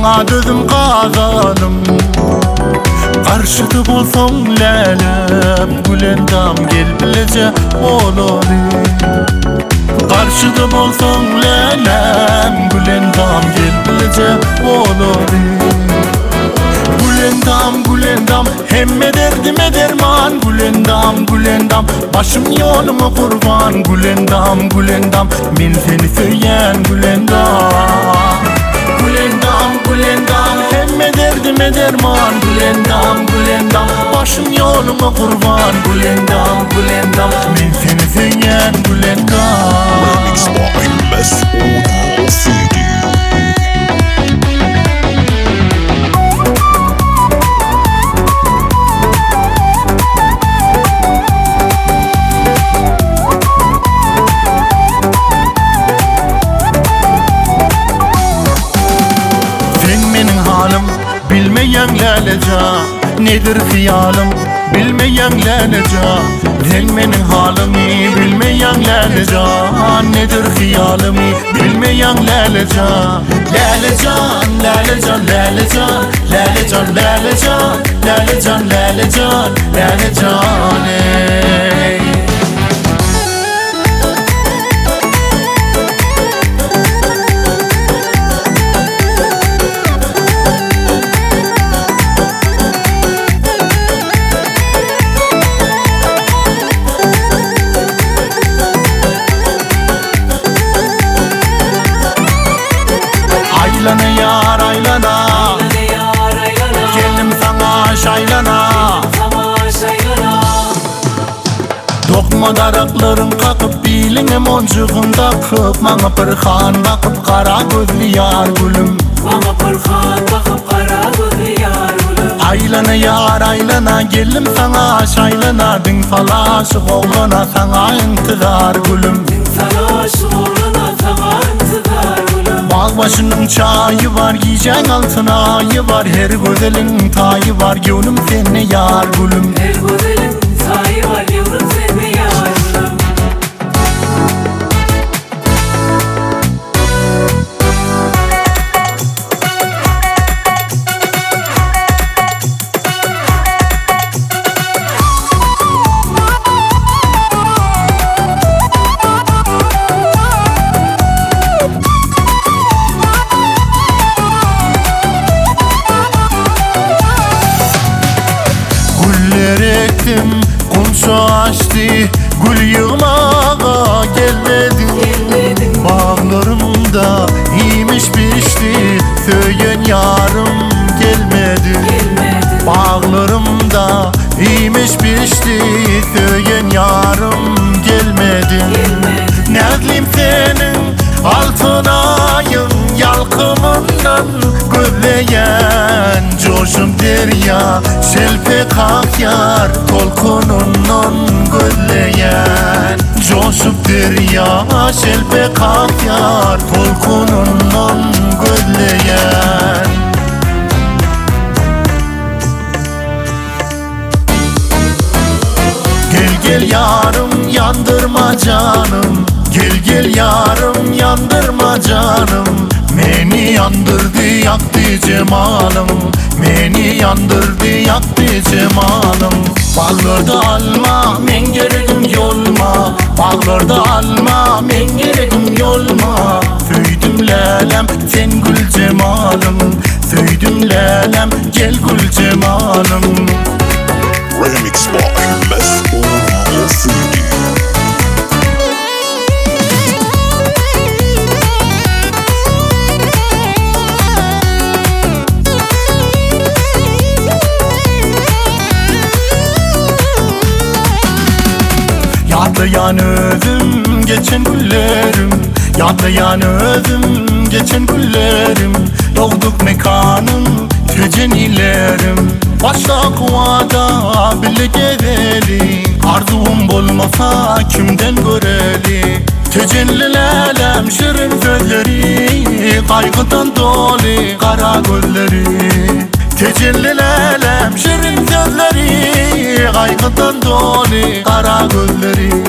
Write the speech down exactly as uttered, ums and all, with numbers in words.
sana dözüm kazanım. Karşıda bolsam lelem, gülendam gel bilece olanı. Karşıda bolsam lelem, gülendam gel bilece olanı. Gülendam gülendam hemme derdime derman. Gülendam gülendam başım yoluma kurban. Gülendam gülendam men seni söyleyen gülendam. Gülendam gülendam hemme derdime derman. Gülendam gülendam başım yoluma kurban. Gülendam gülendam men seni söyleyen gülendam. Remix by Mesut Mufidi. Bilmeyen leleca nedir hıyalım, bilmeyen leleca. Sen benim halimi bilmeyen leleca nedir hıyalımı, bilmeyen leleca. Lelecan, lelecan, lelecan, lelecan, lelecan, lelecan, lelecan, lelecan ey. Aylana yar aylana, gelim sana şaylana. Dokma darakların kakıp biline moncuğun takıp. Mana pırhan bakıp kara gözlü yar gülüm. Mana pırhan bakıp kara gözlü yar gülüm. Aylana yar aylana, gelim sana şaylana. Din falaşık oğlana sana intizar gülüm. Din falaşık oğlana sana intizar gülüm. Bağ başının çayı var, yiyeceğin altın ayı var. Her güzelin tayı var, gönlüm seni yar gülüm. Her güzelin tayı var, gönlüm seni yar gülüm. Ektim, kumsu açtı, gül yığmağa gelmedin. Gelmedin. Bağlarımda iyiymiş pişti, söyleyen yarım gelmedi. Gelmedin. Bağlarımda iyiymiş pişti, söyleyen yarım gelmedi. Gelmedin. Nazlim senin altın ayın yalkımından gözleyen. Coşum derya şelpek akyar tolkunundan gözleyen. Coşup derya şelpek akyar tolkunundan gözleyen. Gel gel yarım yandırma canım, gel gel yarım yandırma canım. Beni yandırdı yaktı cemalım, beni yandırdı yaktı cemalım. Bağlarda alma men gerekim yolma, bağlarda alma men gerekim yolma. Söydüm lelem sen gül cemalım, söydüm lelem gel gül cemalım. Remix by Mesut Mufidi. Yadlayan özüm geçen güllerim, yadlayan özüm geçen güllerim. Doğduk mekanım tecenilerim. Başta kuvada bile gezeli, arzum bolmasa kimden göreli. Tecellilerim şirin sözleri, kaygıdan dolu kara gözleri. Tecellilerim şirin sözleri, kaygıdan dolu kara gözleri.